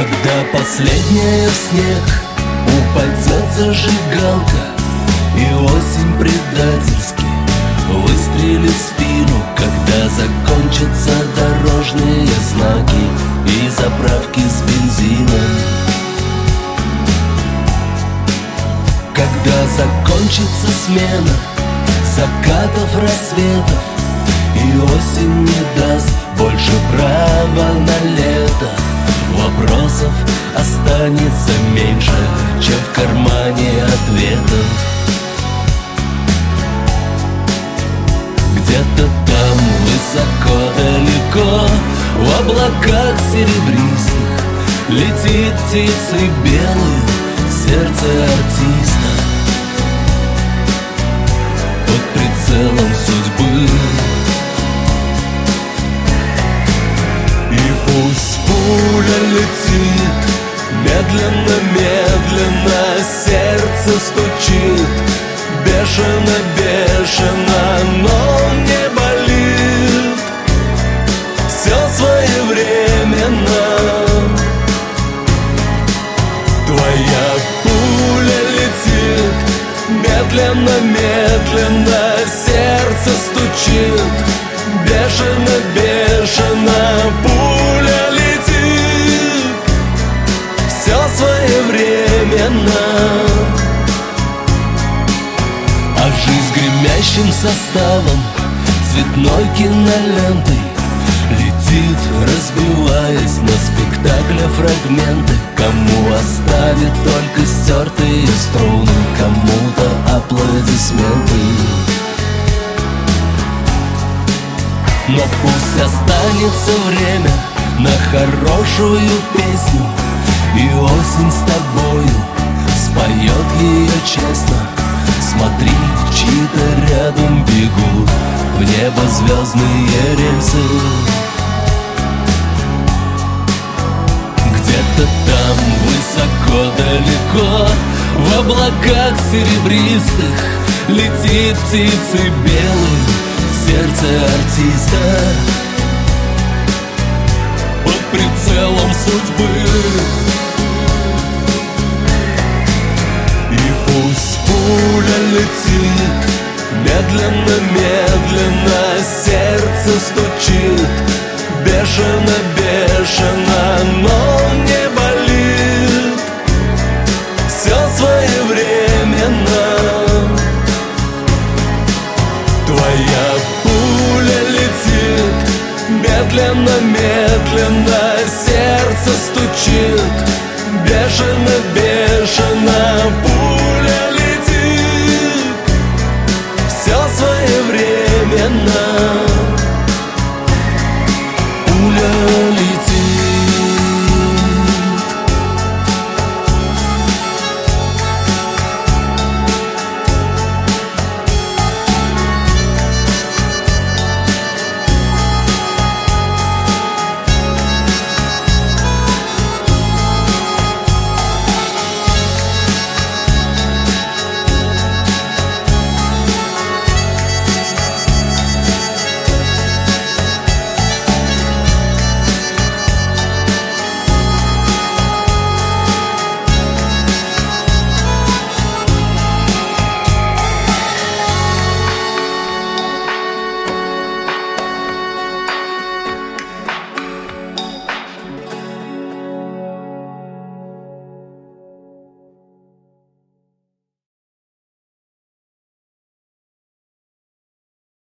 Когда последняя в снег упадет зажигалка, и осень предательски выстрелит в спину, когда закончатся дорожные знаки и заправки с бензином. Когда закончится смена закатов, рассветов, и осень не даст больше права на лето, вопросов останется меньше, чем в кармане ответов. Где-то там, высоко, далеко, в облаках серебристых летит птицей белой сердце артиста. Под прицелом судьбы. И пусть пуля летит медленно, медленно, сердце стучит бешено, бешено, но не болит. Все своевременно. Твоя пуля летит медленно, медленно, сердце стучит бешено, бешено, пуля летит. Все своевременно. А жизнь гремящим составом цветной кинолентой летит, разбиваясь на спектакле фрагменты. Кому оставит только стертые струны, кому-то аплодисменты. Но пусть останется время на хорошую песню, и осень с тобою споет ее честно. Смотри, чьи-то рядом бегут в небо звездные рельсы. Где-то там, высоко, далеко, в облаках серебристых летит птицей белой сердце артиста. Под прицелом судьбы. И пусть пуля летит медленно, медленно, сердце стучит бешено, бешено, но не болит. Все своевременно. Твоя пуля летит медленно, медленно, сердце стучит бешено, бешено, пуля летит. Все своевременно. Пуля